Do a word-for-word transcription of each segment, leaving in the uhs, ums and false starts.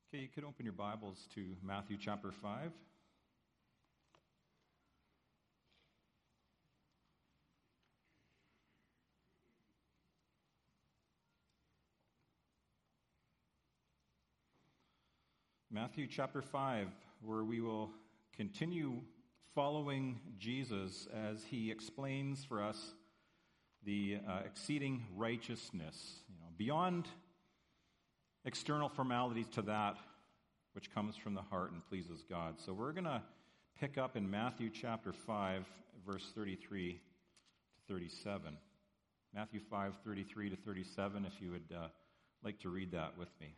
Okay, you could open your Bibles to Matthew chapter five. Matthew chapter five, where we will continue following Jesus as he explains for us the uh, exceeding righteousness, you know, beyond external formalities to that which comes from the heart and pleases God. So we're going to pick up in Matthew chapter five, verse thirty-three to thirty-seven. Matthew five, thirty-three to thirty-seven, if you would uh, like to read that with me.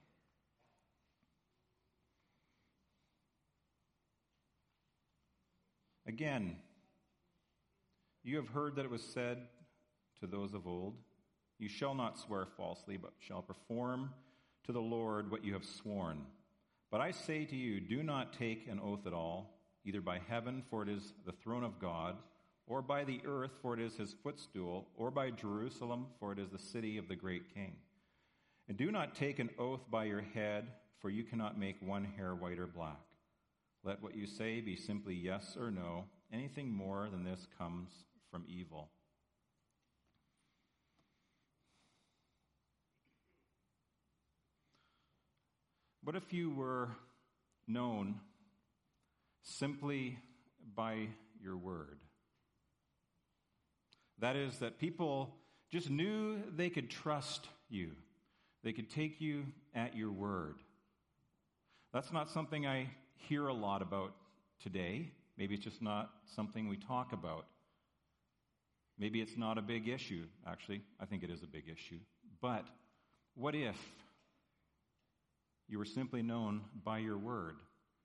Again, you have heard that it was said to those of old, "You shall not swear falsely, but shall perform to the Lord what you have sworn. But I say to you, do not take an oath at all, either by heaven, for it is the throne of God, or by the earth, for it is his footstool, or by Jerusalem, for it is the city of the great king. And do not take an oath by your head, for you cannot make one hair white or black. Let what you say be simply yes or no. Anything more than this comes from evil." What if you were known simply by your word? That is, that people just knew they could trust you. They could take you at your word. That's not something I hear a lot about today. Maybe it's just not something we talk about. Maybe it's not a big issue. Actually, I think it is a big issue. But what if you were simply known by your word?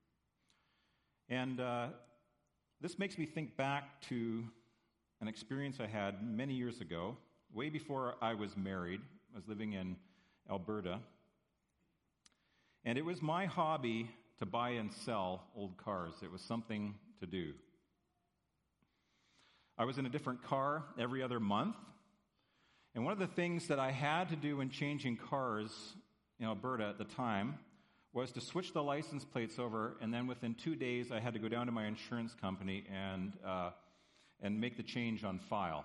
And uh, this makes me think back to an experience I had many years ago, way before I was married. I was living in Alberta. And it was my hobby to buy and sell old cars. It was something to do. I was in a different car every other month. And one of the things that I had to do when changing cars in Alberta at the time was to switch the license plates over, and then within two days I had to go down to my insurance company and uh, and make the change on file.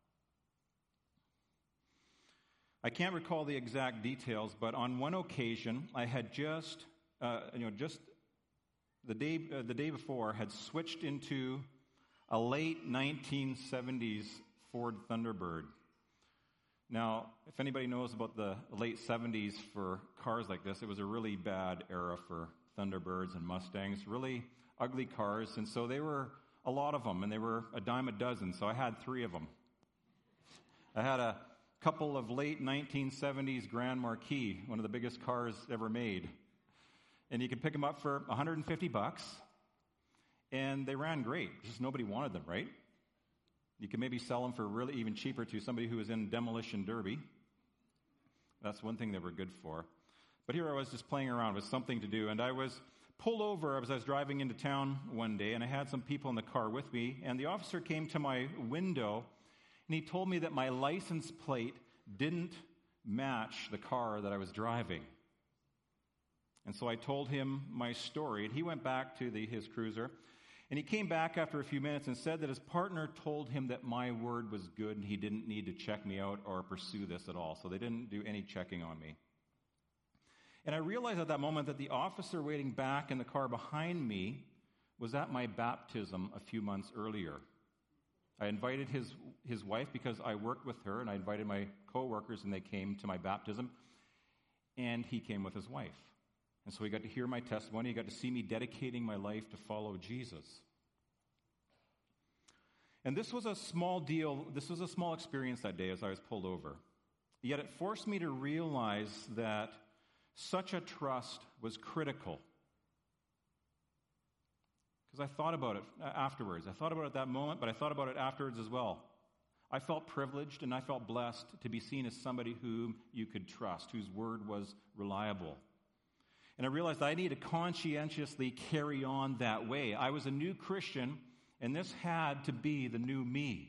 I can't recall the exact details, but on one occasion I had just uh, you know just the day uh, the day before had switched into a late nineteen seventies Ford Thunderbird. Now, if anybody knows about the late seventies for cars like this, it was a really bad era for Thunderbirds and Mustangs, really ugly cars, and so they were a lot of them, and they were a dime a dozen, so I had three of them. I had a couple of late nineteen seventies Grand Marquis, one of the biggest cars ever made, and you could pick them up for one hundred fifty bucks, and they ran great, just nobody wanted them, right? You can maybe sell them for really even cheaper to somebody who was in demolition derby. That's one thing they were good for. But here I was just playing around with something to do, and I was pulled over as I was driving into town one day, and I had some people in the car with me, and the officer came to my window, and he told me that my license plate didn't match the car that I was driving. And so I told him my story, and he went back to the, his cruiser. And he came back after a few minutes and said that his partner told him that my word was good and he didn't need to check me out or pursue this at all. So they didn't do any checking on me. And I realized at that moment that the officer waiting back in the car behind me was at my baptism a few months earlier. I invited his, his wife because I worked with her, and I invited my co-workers, and they came to my baptism. And he came with his wife. And so he got to hear my testimony. He got to see me dedicating my life to follow Jesus. And this was a small deal. This was a small experience that day as I was pulled over. Yet it forced me to realize that such a trust was critical. Because I thought about it afterwards. I thought about it at that moment, but I thought about it afterwards as well. I felt privileged and I felt blessed to be seen as somebody whom you could trust, whose word was reliable. And I realized I needed to conscientiously carry on that way. I was a new Christian, and this had to be the new me.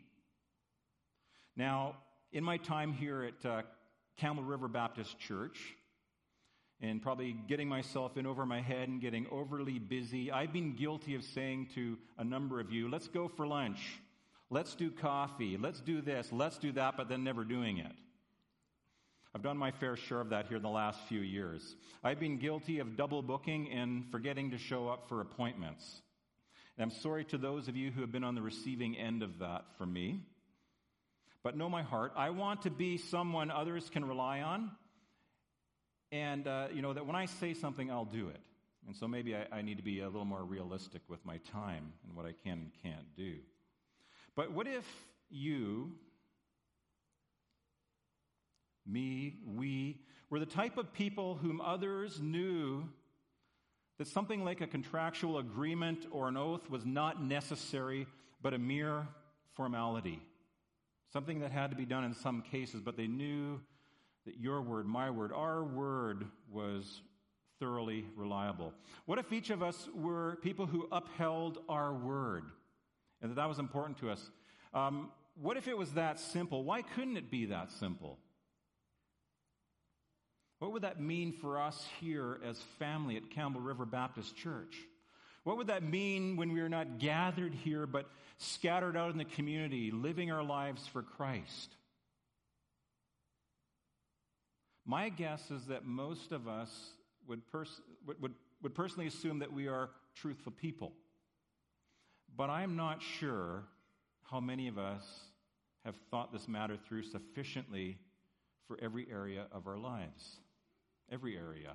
Now, in my time here at uh, Camel River Baptist Church, and probably getting myself in over my head and getting overly busy. I've been guilty of saying to a number of you, let's go for lunch, let's do coffee, let's do this, let's do that, but then never doing it. I've done my fair share of that here in the last few years. I've been guilty of double booking and forgetting to show up for appointments. And I'm sorry to those of you who have been on the receiving end of that from me. But know my heart. I want to be someone others can rely on. And, uh, you know, that when I say something, I'll do it. And so maybe I, I need to be a little more realistic with my time and what I can and can't do. But what if you, me, we, were the type of people whom others knew that something like a contractual agreement or an oath was not necessary, but a mere formality? Something that had to be done in some cases, but they knew that your word, my word, our word was thoroughly reliable. What if each of us were people who upheld our word, and that that was important to us? Um, what if it was that simple? Why couldn't it be that simple? What would that mean for us here as family at Campbell River Baptist Church? What would that mean when we are not gathered here, but scattered out in the community, living our lives for Christ? My guess is that most of us would, pers- would, would, would personally assume that we are truthful people. But I'm not sure how many of us have thought this matter through sufficiently for every area of our lives. Every area.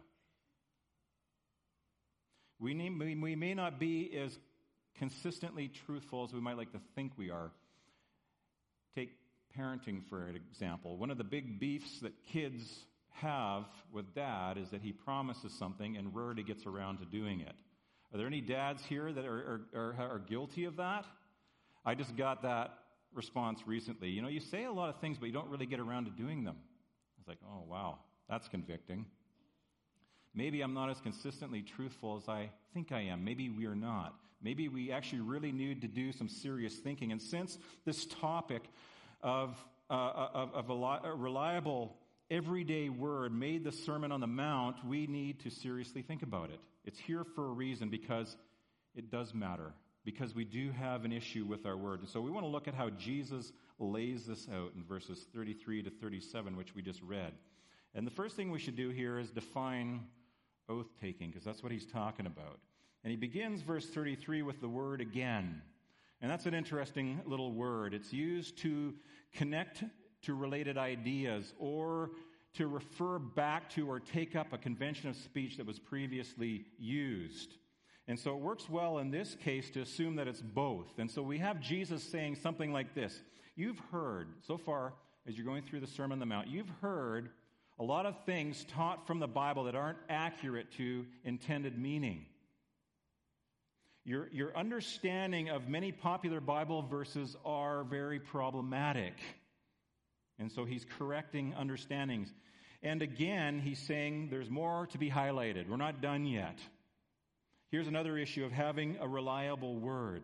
We, need, we may not be as consistently truthful as we might like to think we are. Take parenting, for example. One of the big beefs that kids have with dad is that he promises something and rarely gets around to doing it. Are there any dads here that are, are, are, are guilty of that? I just got that response recently. You know, you say a lot of things, but you don't really get around to doing them. I was like, oh, wow, that's convicting. Maybe I'm not as consistently truthful as I think I am. Maybe we are not. Maybe we actually really need to do some serious thinking. And since this topic of, uh, of, of a, a reliable everyday word made the Sermon on the Mount, we need to seriously think about it. It's here for a reason, because it does matter, because we do have an issue with our word. And so we want to look at how Jesus lays this out in verses thirty-three to thirty-seven, which we just read. And the first thing we should do here is define oath-taking, because that's what he's talking about. And he begins verse thirty-three with the word again. And that's an interesting little word. It's used to connect to related ideas, or to refer back to or take up a convention of speech that was previously used. And so it works well in this case to assume that it's both. And so we have Jesus saying something like this. You've heard, so far, as you're going through the Sermon on the Mount, you've heard a lot of things taught from the Bible that aren't accurate to intended meaning. Your, your understanding of many popular Bible verses are very problematic. And so he's correcting understandings. And again, he's saying there's more to be highlighted. We're not done yet. Here's another issue of having a reliable word.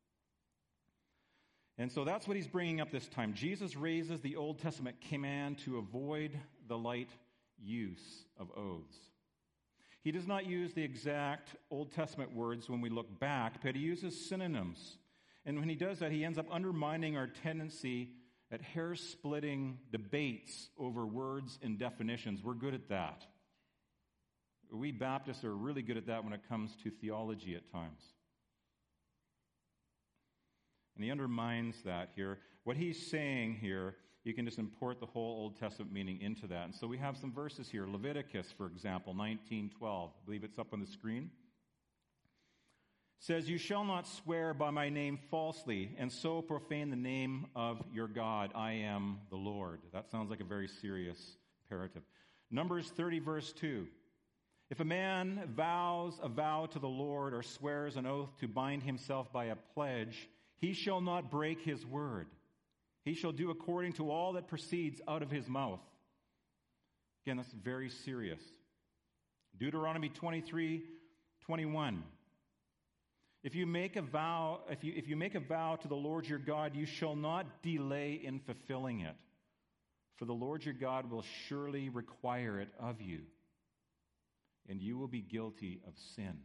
And so that's what he's bringing up this time. Jesus raises the Old Testament command to avoid the light use of oaths. He does not use the exact Old Testament words when we look back, but he uses synonyms. And when he does that, he ends up undermining our tendency at hair-splitting debates over words and definitions. We're good at that. We Baptists are really good at that when it comes to theology at times. And he undermines that here. What he's saying here, you can just import the whole Old Testament meaning into that. And so we have some verses here. Leviticus, for example, nineteen twelve. I believe it's up on the screen. Says, you shall not swear by my name falsely, and so profane the name of your God. I am the Lord. That sounds like a very serious imperative. Numbers thirty, verse two. If a man vows a vow to the Lord or swears an oath to bind himself by a pledge, he shall not break his word. He shall do according to all that proceeds out of his mouth. Again, that's very serious. Deuteronomy twenty-three, twenty-one. If you make a vow, if you, if you make a vow to the Lord your God, you shall not delay in fulfilling it, for the Lord your God will surely require it of you. and you will be guilty of sin.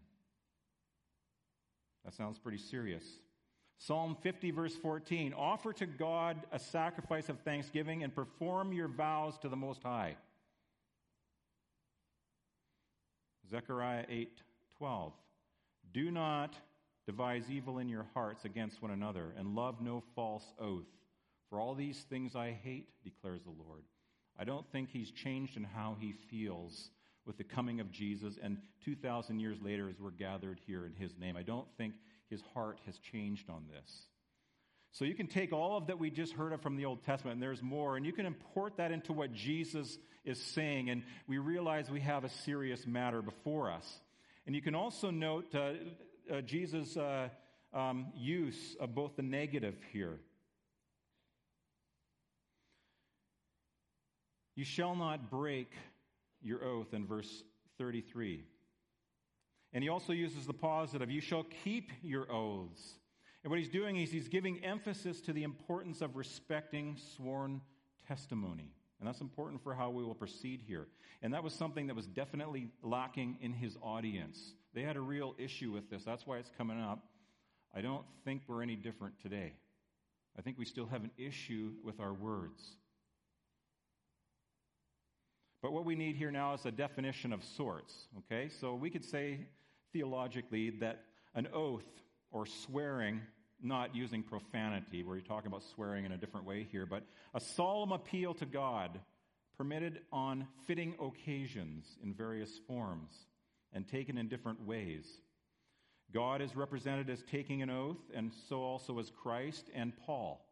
That sounds pretty serious. Psalm fifty, verse fourteen, offer to God a sacrifice of thanksgiving and perform your vows to the Most High. Zechariah eight, twelve, do not devise evil in your hearts against one another, and love no false oath. For all these things I hate, declares the Lord. I don't think he's changed in how he feels with the coming of Jesus, and two thousand years later as we're gathered here in his name. I don't think his heart has changed on this. So you can take all of that we just heard of from the Old Testament, and there's more, and you can import that into what Jesus is saying, and we realize we have a serious matter before us. And you can also note uh, uh, Jesus' uh, um, use of both the negative here. You shall not break your oath in verse thirty-three. And he also uses the positive, you shall keep your oaths. And what he's doing is he's giving emphasis to the importance of respecting sworn testimony. And that's important for how we will proceed here. And that was something that was definitely lacking in his audience. They had a real issue with this. That's why it's coming up. I don't think we're any different today. I think we still have an issue with our words. But what we need here now is a definition of sorts, okay? So we could say theologically that an oath or swearing, not using profanity, we're talking about swearing in a different way here, but a solemn appeal to God permitted on fitting occasions in various forms and taken in different ways. God is represented as taking an oath, and so also is Christ and Paul.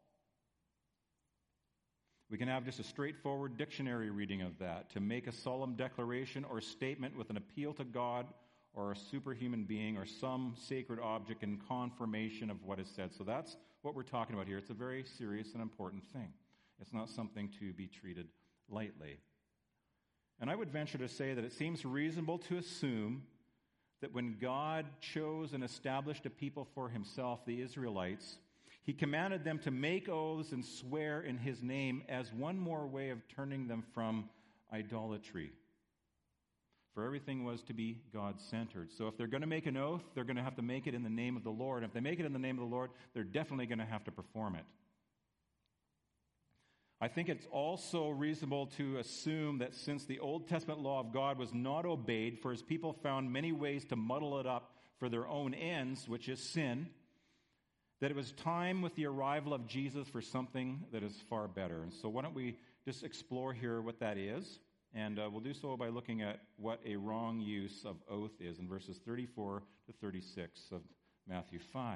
We can have just a straightforward dictionary reading of that, to make a solemn declaration or statement with an appeal to God or a superhuman being or some sacred object in confirmation of what is said. So that's what we're talking about here. It's a very serious and important thing. It's not something to be treated lightly. And I would venture to say that it seems reasonable to assume that when God chose and established a people for himself, the Israelites, he commanded them to make oaths and swear in his name as one more way of turning them from idolatry. For everything was to be God-centered. So if they're going to make an oath, they're going to have to make it in the name of the Lord. If they make it in the name of the Lord, they're definitely going to have to perform it. I think it's also reasonable to assume that since the Old Testament law of God was not obeyed, for his people found many ways to muddle it up for their own ends, which is sin, that it was time with the arrival of Jesus for something that is far better. And so why don't we just explore here what that is? And uh, we'll do so by looking at what a wrong use of oath is in verses thirty-four to thirty-six of Matthew five.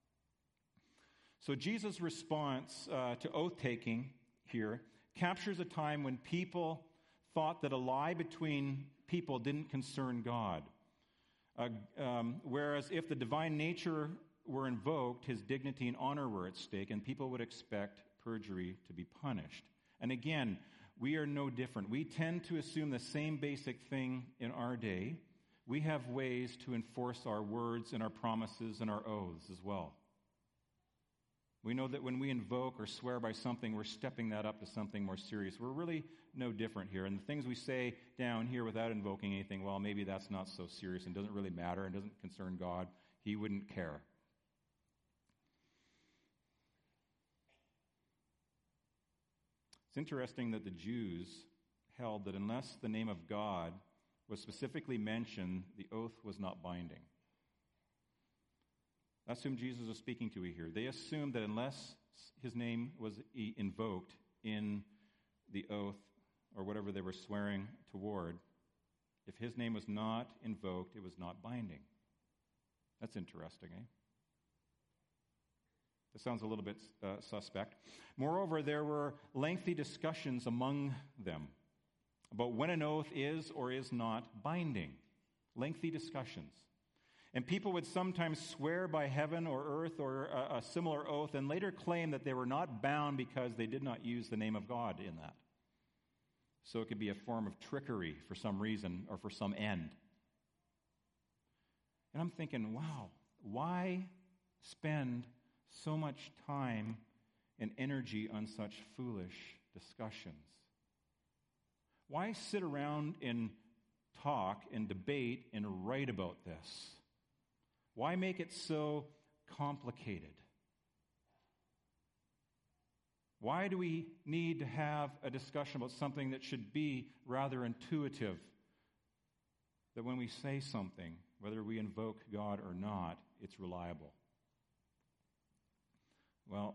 So Jesus' response uh, to oath-taking here captures a time when people thought that a lie between people didn't concern God. Uh, um, whereas if the divine nature were invoked, his dignity and honor were at stake, and people would expect perjury to be punished. And again, we are no different. We tend to assume the same basic thing in our day. We have ways to enforce our words and our promises and our oaths as well. We know that when we invoke or swear by something, we're stepping that up to something more serious. We're really no different here. And the things we say down here without invoking anything, well, maybe that's not so serious and doesn't really matter and doesn't concern God. He wouldn't care. It's interesting that the Jews held that unless the name of God was specifically mentioned, the oath was not binding. That's whom Jesus was speaking to here. They assumed that unless his name was invoked in the oath or whatever they were swearing toward, if his name was not invoked, it was not binding. That's interesting, eh? That sounds a little bit uh, suspect. Moreover, there were lengthy discussions among them about when an oath is or is not binding. Lengthy discussions. And people would sometimes swear by heaven or earth or a, a similar oath and later claim that they were not bound because they did not use the name of God in that. So it could be a form of trickery for some reason or for some end. And I'm thinking, wow, why spend so much time and energy on such foolish discussions? Why sit around in talk and debate and write about this? Why make it so complicated? Why do we need to have a discussion about something that should be rather intuitive? That when we say something, whether we invoke God or not, it's reliable. Well,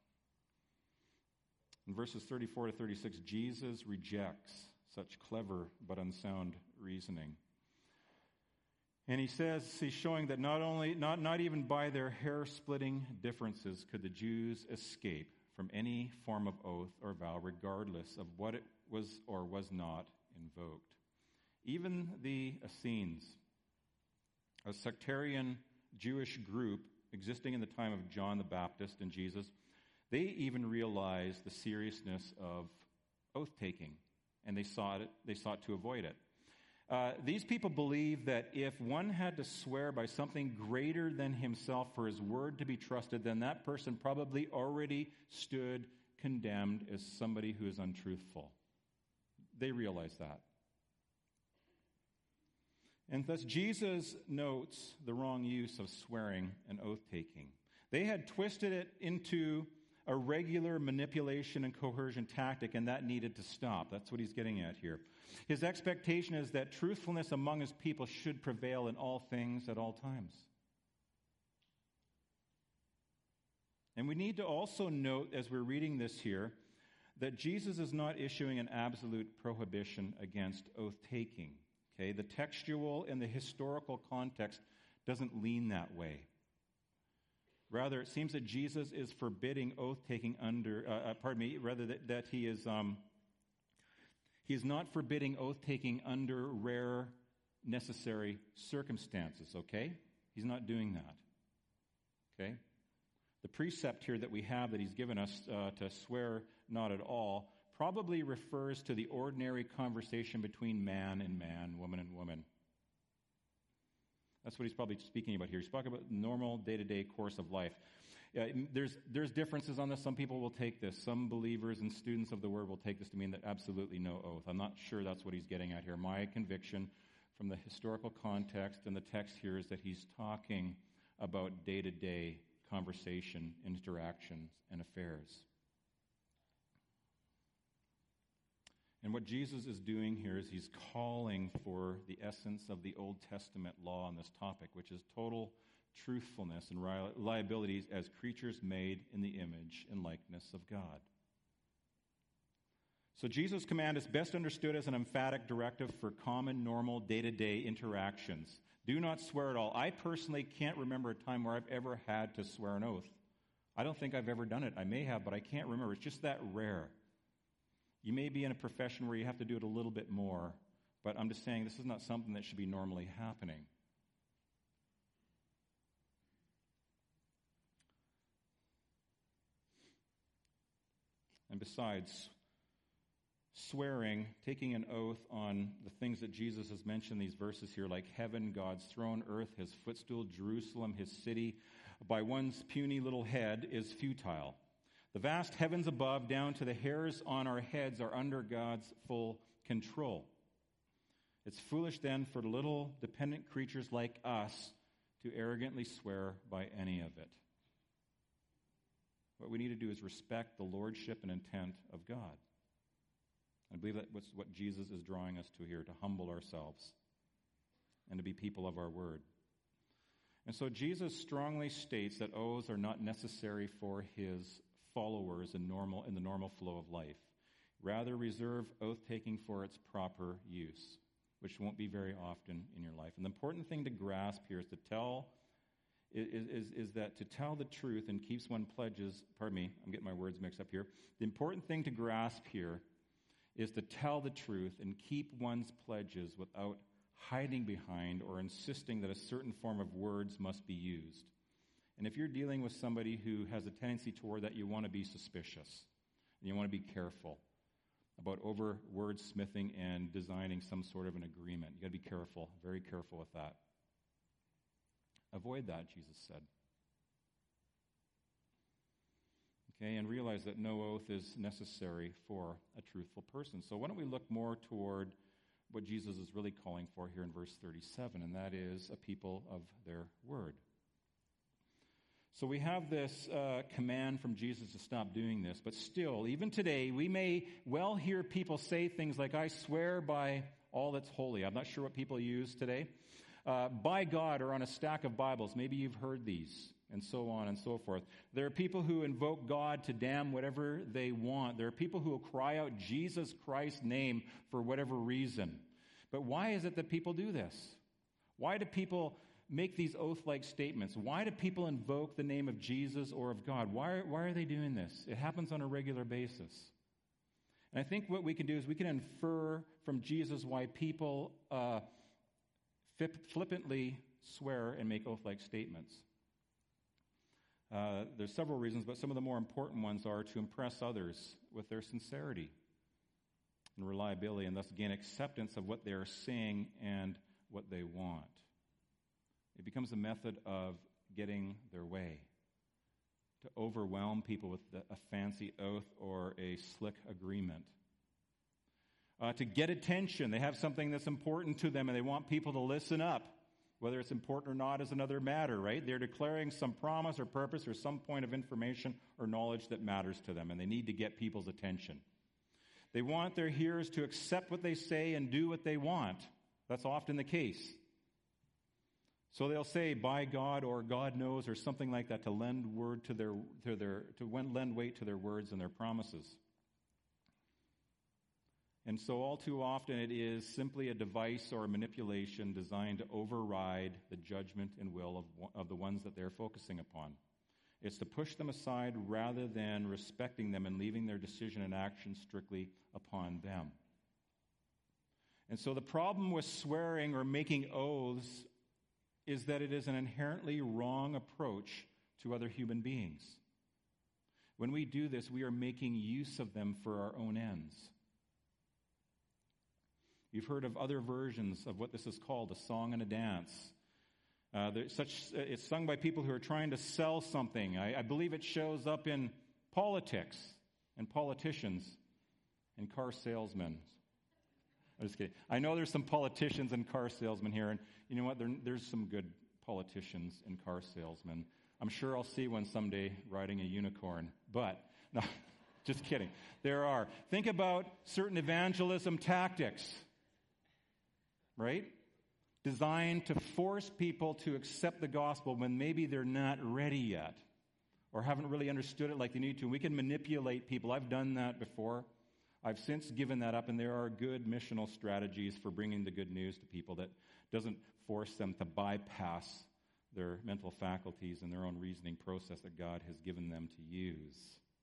in verses thirty-four to thirty-six, Jesus rejects such clever but unsound reasoning. And he says, he's showing that not only, not, not even by their hair-splitting differences could the Jews escape from any form of oath or vow, regardless of what it was or was not invoked. Even the Essenes, a sectarian Jewish group existing in the time of John the Baptist and Jesus, they even realized the seriousness of oath-taking, and they sought it, they sought to avoid it. Uh, these people believed that if one had to swear by something greater than himself for his word to be trusted, then that person probably already stood condemned as somebody who is untruthful. They realized that. And thus Jesus notes the wrong use of swearing and oath-taking. They had twisted it into a regular manipulation and coercion tactic, and that needed to stop. That's what he's getting at here. His expectation is that truthfulness among his people should prevail in all things at all times. And we need to also note, as we're reading this here, that Jesus is not issuing an absolute prohibition against oath-taking. Okay, the textual and the historical context doesn't lean that way. Rather, it seems that Jesus is forbidding oath-taking under, uh, uh, pardon me, rather that, that he is, um, he is not forbidding oath-taking under rare, necessary circumstances, okay? He's not doing that, okay? The precept here that we have that he's given us uh, to swear not at all probably refers to the ordinary conversation between man and man, woman and woman. That's what he's probably speaking about here. He's talking about normal day-to-day course of life. Uh, there's, there's differences on this. Some people will take this. Some believers and students of the Word will take this to mean that absolutely no oath. I'm not sure that's what he's getting at here. My conviction from the historical context and the text here is that he's talking about day-to-day conversation, interactions, and affairs. And what Jesus is doing here is he's calling for the essence of the Old Testament law on this topic, which is total truthfulness and reliability as creatures made in the image and likeness of God. So Jesus' command is best understood as an emphatic directive for common, normal, day-to-day interactions. Do not swear at all. I personally can't remember a time where I've ever had to swear an oath. I don't think I've ever done it. I may have, but I can't remember. It's just that rare. You may be in a profession where you have to do it a little bit more, but I'm just saying this is not something that should be normally happening. And besides, swearing, taking an oath on the things that Jesus has mentioned in these verses here, like heaven, God's throne, earth, his footstool, Jerusalem, his city, by one's puny little head is futile. The vast heavens above, down to the hairs on our heads, are under God's full control. It's foolish then for little dependent creatures like us to arrogantly swear by any of it. What we need to do is respect the lordship and intent of God. I believe that's what Jesus is drawing us to here, to humble ourselves and to be people of our word. And so Jesus strongly states that oaths are not necessary for his followers in normal in the normal flow of life. Rather, reserve oath-taking for its proper use, which won't be very often in your life. And the important thing to grasp here is to tell is, is, is that to tell the truth and keeps one pledges, pardon me, I'm getting my words mixed up here. The important thing to grasp here is to tell the truth and keep one's pledges without hiding behind or insisting that a certain form of words must be used. And if you're dealing with somebody who has a tendency toward that, you want to be suspicious. And you want to be careful about over wordsmithing and designing some sort of an agreement. You've got to be careful, very careful with that. Avoid that, Jesus said. Okay, and realize that no oath is necessary for a truthful person. So why don't we look more toward what Jesus is really calling for here in verse thirty-seven, and that is a people of their word. So we have this uh, command from Jesus to stop doing this, but still, even today, we may well hear people say things like, I swear by all that's holy. I'm not sure what people use today. Uh, by God, or on a stack of Bibles. Maybe you've heard these, and so on and so forth. There are people who invoke God to damn whatever they want. There are people who will cry out Jesus Christ's name for whatever reason. But why is it that people do this? Why do people make these oath-like statements? Why do people invoke the name of Jesus or of God? Why, why are they doing this? It happens on a regular basis. And I think what we can do is we can infer from Jesus why people uh, flippantly swear and make oath-like statements. Uh, there's several reasons, but some of the more important ones are to impress others with their sincerity and reliability, and thus gain acceptance of what they are saying and what they want. It becomes a method of getting their way, to overwhelm people with the, a fancy oath or a slick agreement. Uh, to get attention. They have something that's important to them and they want people to listen up. Whether it's important or not is another matter, right? They're declaring some promise or purpose or some point of information or knowledge that matters to them, and they need to get people's attention. They want their hearers to accept what they say and do what they want. That's often the case. So they'll say, by God, or God knows, or something like that, to lend word to their, to their, to lend weight to their words and their promises. And so all too often it is simply a device or a manipulation designed to override the judgment and will of, of the ones that they're focusing upon. It's to push them aside rather than respecting them and leaving their decision and action strictly upon them. And so the problem with swearing or making oaths is that it is an inherently wrong approach to other human beings. When we do this, we are making use of them for our own ends. You've heard of other versions of what this is called, a song and a dance. Uh, such, it's sung by people who are trying to sell something. I, I believe it shows up in politics and politicians and car salesmen. I'm just kidding. I know there's some politicians and car salesmen here, and you know what? There, there's some good politicians and car salesmen. I'm sure I'll see one someday riding a unicorn, but no, just kidding. There are. Think about certain evangelism tactics, right? Designed to force people to accept the gospel when maybe they're not ready yet or haven't really understood it like they need to. And we can manipulate people. I've done that before. I've since given that up, and there are good missional strategies for bringing the good news to people that doesn't force them to bypass their mental faculties and their own reasoning process that God has given them to use.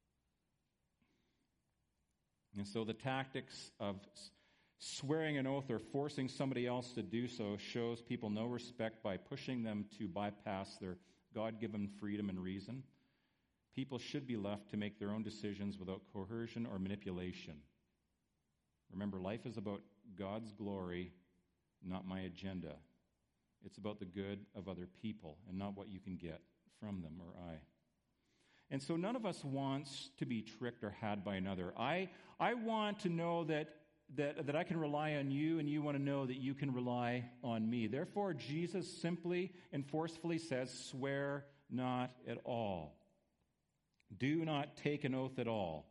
And so the tactics of swearing an oath or forcing somebody else to do so shows people no respect by pushing them to bypass their God-given freedom and reason. People should be left to make their own decisions without coercion or manipulation. Remember, life is about God's glory, not my agenda. It's about the good of other people and not what you can get from them or I. And so none of us wants to be tricked or had by another. I, I want to know that, that, that I can rely on you, and you want to know that you can rely on me. Therefore, Jesus simply and forcefully says, swear not at all. Do not take an oath at all.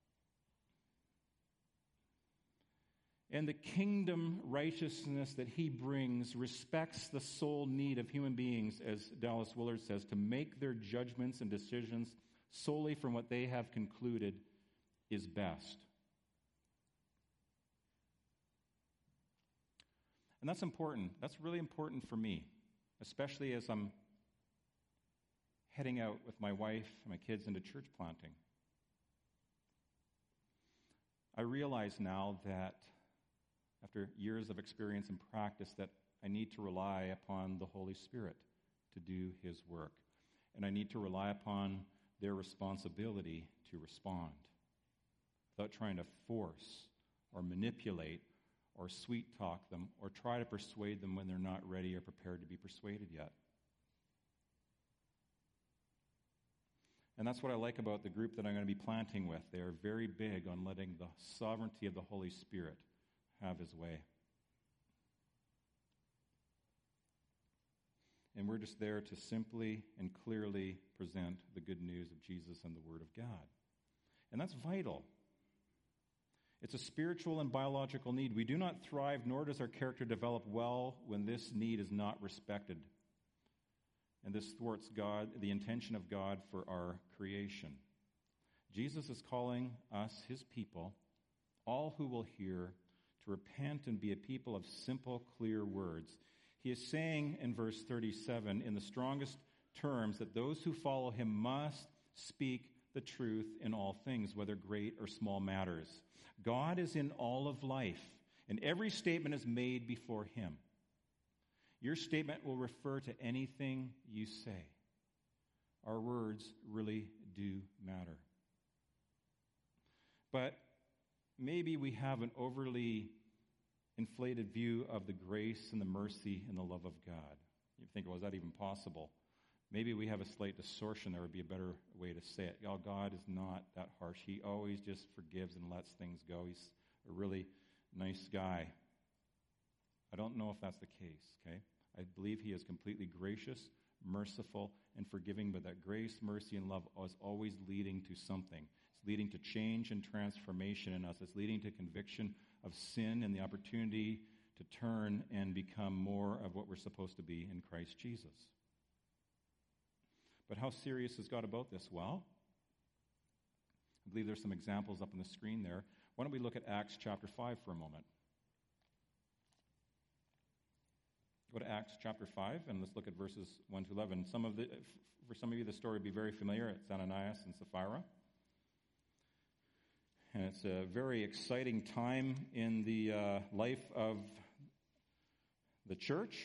And the kingdom righteousness that he brings respects the sole need of human beings, as Dallas Willard says, to make their judgments and decisions solely from what they have concluded is best. And that's important. That's really important for me, especially as I'm heading out with my wife and my kids into church planting. I realize now that after years of experience and practice that I need to rely upon the Holy Spirit to do his work. And I need to rely upon their responsibility to respond without trying to force or manipulate or sweet talk them or try to persuade them when they're not ready or prepared to be persuaded yet. And that's what I like about the group that I'm going to be planting with. They are very big on letting the sovereignty of the Holy Spirit have his way. and we're just there to simply and clearly present the good news of Jesus and the Word of God. And that's vital. It's a spiritual and biological need. We do not thrive, nor does our character develop well when this need is not respected. And this thwarts God, the intention of God for our creation. Jesus is calling us, his people, all who will hear, to repent and be a people of simple, clear words. He is saying in verse thirty-seven, in the strongest terms, that those who follow him must speak the truth in all things, whether great or small matters. God is in all of life, and every statement is made before him. Your statement will refer to anything you say. Our words really do matter. But maybe we have an overly inflated view of the grace and the mercy and the love of God. You think, well, is that even possible? Maybe we have a slight distortion. There would be a better way to say it. Oh, God is not that harsh. He always just forgives and lets things go. He's a really nice guy. I don't know if that's the case, okay? I believe he is completely gracious, merciful, and forgiving, but that grace, mercy, and love is always leading to something. It's leading to change and transformation in us. It's leading to conviction of sin and the opportunity to turn and become more of what we're supposed to be in Christ Jesus. But how serious is God about this? Well, I believe there's some examples up on the screen there. Why don't we look at Acts chapter five for a moment? Go to Acts chapter five, and let's look at verses one to eleven. Some of the, for some of you, the story will be very familiar. It's Ananias and Sapphira. And it's a very exciting time in the uh, life of the church.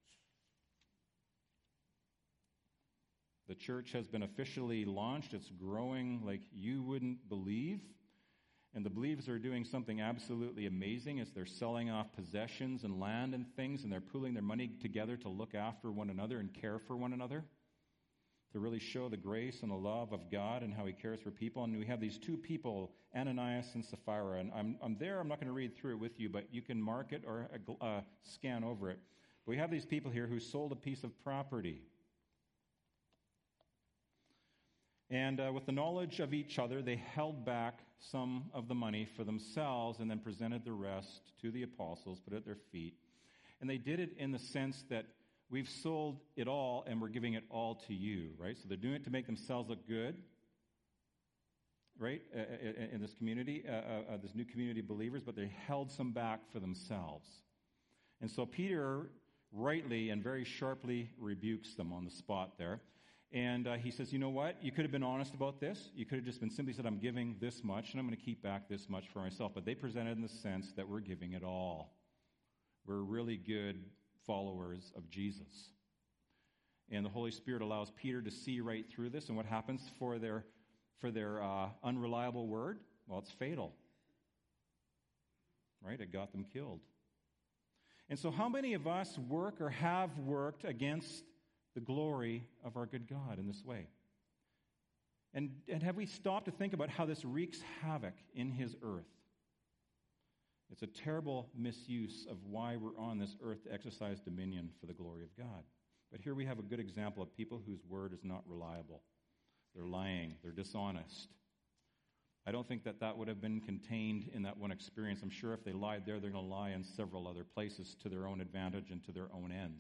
The church has been officially launched. It's growing like you wouldn't believe. And the believers are doing something absolutely amazing as they're selling off possessions and land and things, and they're pooling their money together to look after one another and care for one another, to really show the grace and the love of God and how he cares for people. And we have these two people, Ananias and Sapphira. And I'm, I'm there. I'm not going to read through it with you, but you can mark it or uh, scan over it. But we have these people here who sold a piece of property. And uh, with the knowledge of each other, they held back some of the money for themselves and then presented the rest to the apostles, put it at their feet. And they did it in the sense that we've sold it all and we're giving it all to you, right? So they're doing it to make themselves look good, right, uh, in this community, uh, uh, this new community of believers, but they held some back for themselves. And so Peter rightly and very sharply rebukes them on the spot there. And uh, he says, you know what? You could have been honest about this. You could have just been simply said, I'm giving this much, and I'm going to keep back this much for myself. But they presented in the sense that we're giving it all. We're really good followers of Jesus. And the Holy Spirit allows Peter to see right through this. And what happens for their, for their uh, unreliable word? Well, it's fatal. Right? It got them killed. And so how many of us work or have worked against the glory of our good God in this way? And, and have we stopped to think about how this wreaks havoc in his earth? It's a terrible misuse of why we're on this earth to exercise dominion for the glory of God. But here we have a good example of people whose word is not reliable. They're lying. They're dishonest. I don't think that that would have been contained in that one experience. I'm sure if they lied there, they're going to lie in several other places to their own advantage and to their own ends.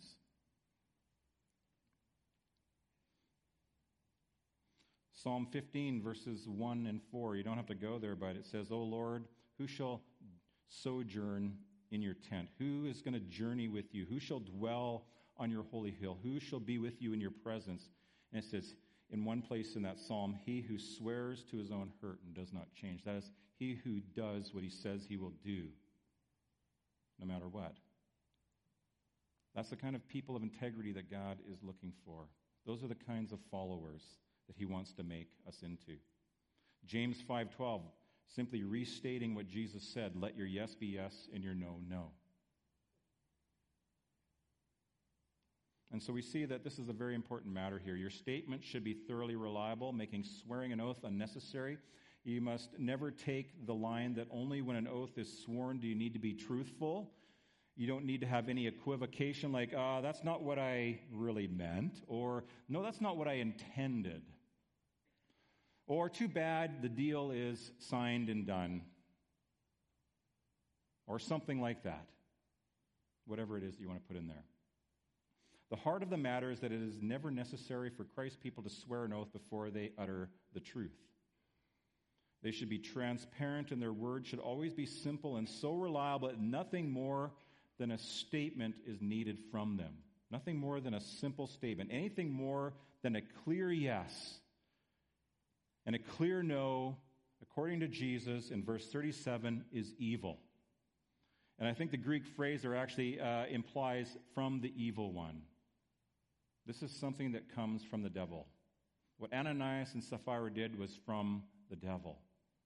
Psalm fifteen, verses one and four. You don't have to go there, but it says, O Lord, who shall sojourn in your tent? Who is going to journey with you? Who shall dwell on your holy hill? Who shall be with you in your presence? And it says, in one place in that psalm, he who swears to his own hurt and does not change. That is, he who does what he says he will do, no matter what. That's the kind of people of integrity that God is looking for. Those are the kinds of followers that he wants to make us into. James five twelve, simply restating what Jesus said, let your yes be yes and your no, no. And so we see that this is a very important matter here. Your statement should be thoroughly reliable, making swearing an oath unnecessary. You must never take the line that only when an oath is sworn do you need to be truthful. You don't need to have any equivocation like, uh, that's not what I really meant, or no, that's not what I intended. Or too bad, the deal is signed and done. Or something like that. Whatever it is that you want to put in there. The heart of the matter is that it is never necessary for Christ's people to swear an oath before they utter the truth. They should be transparent, and their words should always be simple and so reliable that nothing more than a statement is needed from them. Nothing more than a simple statement. Anything more than a clear yes and a clear no, according to Jesus in verse thirty-seven, is evil. And I think the Greek phrase there actually uh, implies from the evil one. This is something that comes from the devil. What Ananias and Sapphira did was from the devil.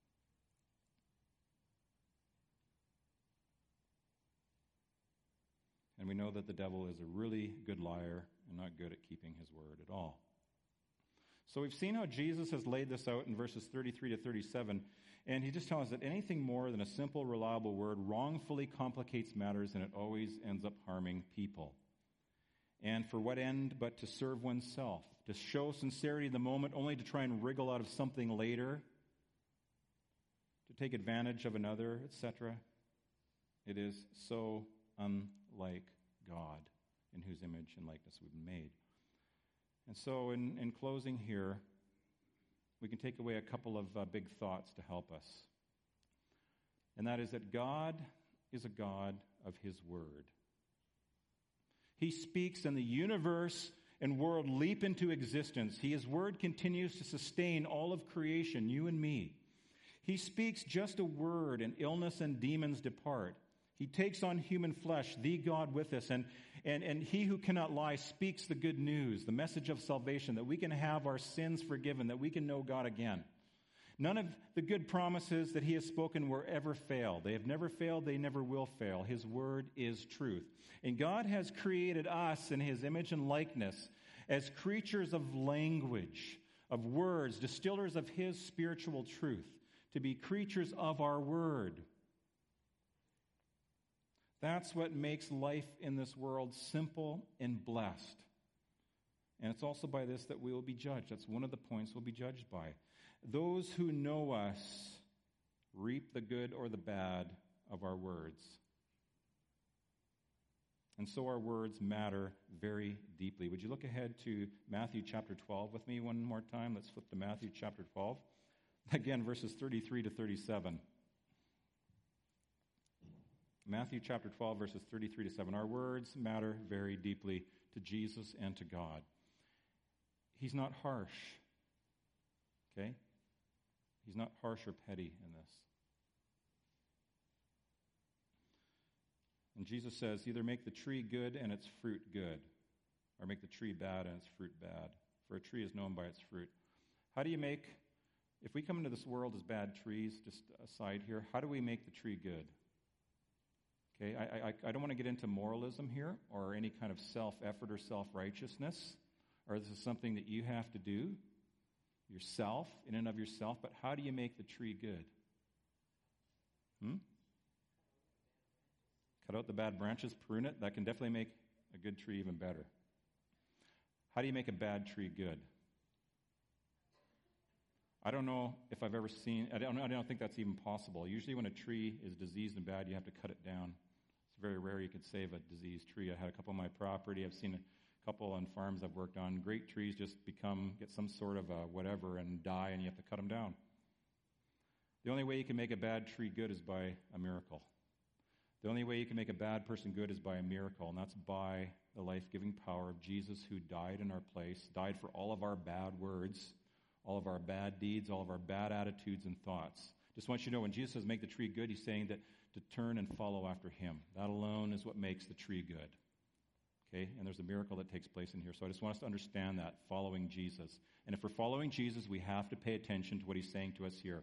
And we know that the devil is a really good liar and not good at keeping his word at all. So we've seen how Jesus has laid this out in verses thirty-three to thirty-seven, and he just tells us that anything more than a simple, reliable word wrongfully complicates matters, and it always ends up harming people. And for what end but to serve oneself, to show sincerity in the moment, only to try and wriggle out of something later, to take advantage of another, et cetera. It is so unlike God, in whose image and likeness we've been made. And so in, in closing here, we can take away a couple of uh, big thoughts to help us. And that is that God is a God of his word. He speaks and the universe and world leap into existence. He, his word continues to sustain all of creation, you and me. He speaks just a word and illness and demons depart. He takes on human flesh, the God with us, and, and, and he who cannot lie speaks the good news, the message of salvation, that we can have our sins forgiven, that we can know God again. None of the good promises that he has spoken will ever fail. They have never failed, they never will fail. His word is truth. And God has created us in his image and likeness as creatures of language, of words, distillers of his spiritual truth, to be creatures of our word. That's what makes life in this world simple and blessed. And it's also by this that we will be judged. That's one of the points we'll be judged by. Those who know us reap the good or the bad of our words. And so our words matter very deeply. Would you look ahead to Matthew chapter twelve with me one more time? Let's flip to Matthew chapter twelve. Again, verses thirty-three to thirty-seven. Matthew chapter twelve, verses thirty-three to seven. Our words matter very deeply to Jesus and to God. He's not harsh. Okay? He's not harsh or petty in this. And Jesus says, either make the tree good and its fruit good, or make the tree bad and its fruit bad. For a tree is known by its fruit. How do you make, if we come into this world as bad trees, just aside here, how do we make the tree good? Okay, I, I, I don't want to get into moralism here or any kind of self-effort or self-righteousness, or this is something that you have to do yourself, in and of yourself, but how do you make the tree good? Hmm? Cut out the bad branches, prune it. That can definitely make a good tree even better. How do you make a bad tree good? I don't know if I've ever seen, I don't, I don't think that's even possible. Usually when a tree is diseased and bad, you have to cut it down. It's very rare you could save a diseased tree. I had a couple on my property. I've seen a couple on farms I've worked on. Great trees just become, get some sort of a whatever and die, and you have to cut them down. The only way you can make a bad tree good is by a miracle. The only way you can make a bad person good is by a miracle, and that's by the life-giving power of Jesus, who died in our place, died for all of our bad words, all of our bad deeds, all of our bad attitudes and thoughts. Just want you to know, when Jesus says make the tree good, he's saying that to turn and follow after him. That alone is what makes the tree good. Okay? And there's a miracle that takes place in here. So I just want us to understand that, following Jesus. And if we're following Jesus, we have to pay attention to what he's saying to us here.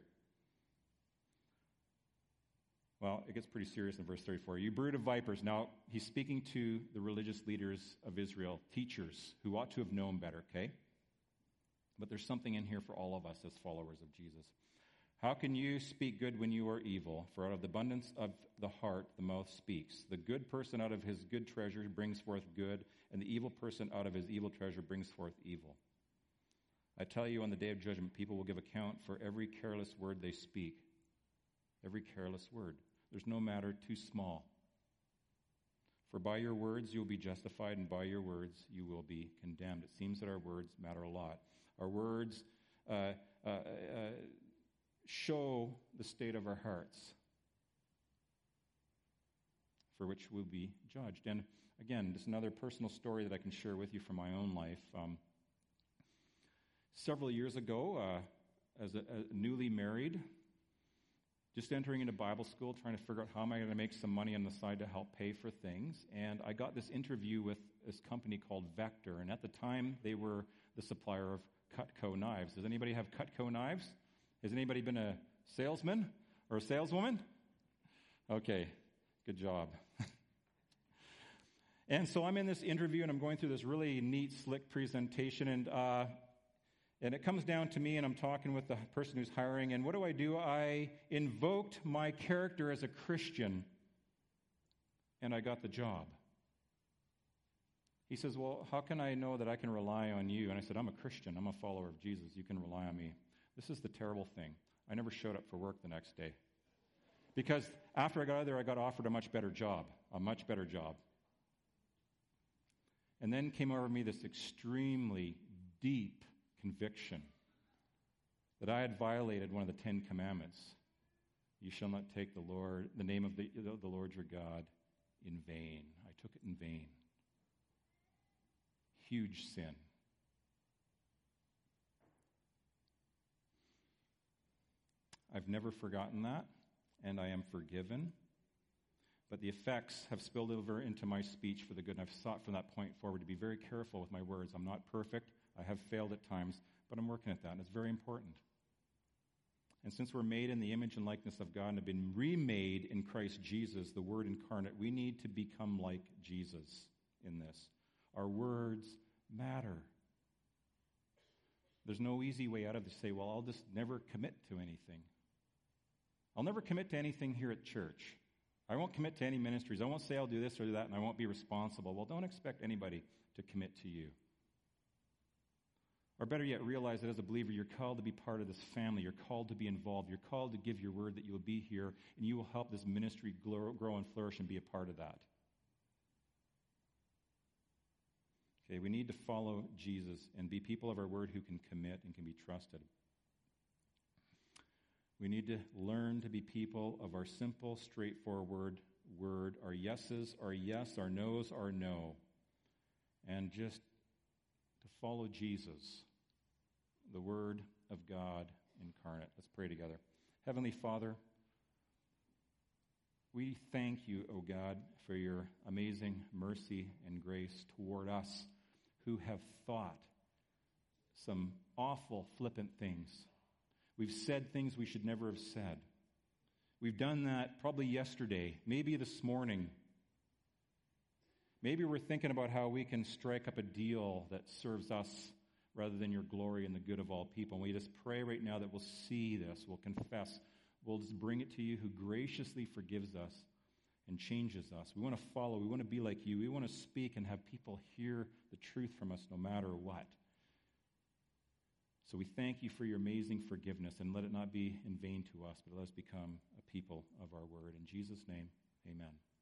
Well, it gets pretty serious in verse thirty-four. You brood of vipers. Now, he's speaking to the religious leaders of Israel, teachers who ought to have known better, okay? But there's something in here for all of us as followers of Jesus. How can you speak good when you are evil? For out of the abundance of the heart the mouth speaks. The good person out of his good treasure brings forth good, and the evil person out of his evil treasure brings forth evil. I tell you, on the day of judgment, people will give account for every careless word they speak. Every careless word. There's no matter too small. For by your words you will be justified, and by your words you will be condemned. It seems that our words matter a lot. Our words uh, uh, uh, show the state of our hearts, for which we'll be judged. And again, just another personal story that I can share with you from my own life. Um, several years ago, uh, as a, a newly married, just entering into Bible school, trying to figure out how am I going to make some money on the side to help pay for things. And I got this interview with this company called Vector. And at the time, they were the supplier of Cutco knives. Does anybody have Cutco knives? Has anybody been a salesman or a saleswoman? Okay, good job. And so I'm in this interview, and I'm going through this really neat, slick presentation, and uh, and it comes down to me, and I'm talking with the person who's hiring, and what do I do? I invoked my character as a Christian, and I got the job. He says, well, how can I know that I can rely on you? And I said, I'm a Christian. I'm a follower of Jesus. You can rely on me. This is the terrible thing. I never showed up for work the next day. Because after I got out of there, I got offered a much better job, a much better job. And then came over me this extremely deep conviction that I had violated one of the Ten Commandments. You shall not take the Lord, the name of the, the Lord your God in vain. I took it in vain. Huge sin. I've never forgotten that, and I am forgiven. But the effects have spilled over into my speech for the good, and I've sought from that point forward to be very careful with my words. I'm not perfect. I have failed at times, but I'm working at that, and it's very important. And since we're made in the image and likeness of God and have been remade in Christ Jesus, the Word incarnate, we need to become like Jesus in this. Our words matter. There's no easy way out of this. Say, well, I'll just never commit to anything. I'll never commit to anything here at church. I won't commit to any ministries. I won't say I'll do this or that, and I won't be responsible. Well, don't expect anybody to commit to you. Or better yet, realize that as a believer, you're called to be part of this family. You're called to be involved. You're called to give your word that you will be here, and you will help this ministry grow, grow and flourish and be a part of that. Okay, we need to follow Jesus and be people of our word who can commit and can be trusted. We need to learn to be people of our simple, straightforward word. Our yeses are yes, our nos are no. And just to follow Jesus, the Word of God incarnate. Let's pray together. Heavenly Father, we thank you, O God, for your amazing mercy and grace toward us who have thought some awful, flippant things. We've said things we should never have said. We've done that probably yesterday, maybe this morning. Maybe we're thinking about how we can strike up a deal that serves us rather than your glory and the good of all people. And we just pray right now that we'll see this, we'll confess, we'll just bring it to you who graciously forgives us and changes us. We want to follow, we want to be like you. We want to speak and have people hear the truth from us no matter what. So we thank you for your amazing forgiveness, and let it not be in vain to us, but let us become a people of our word. In Jesus' name, amen.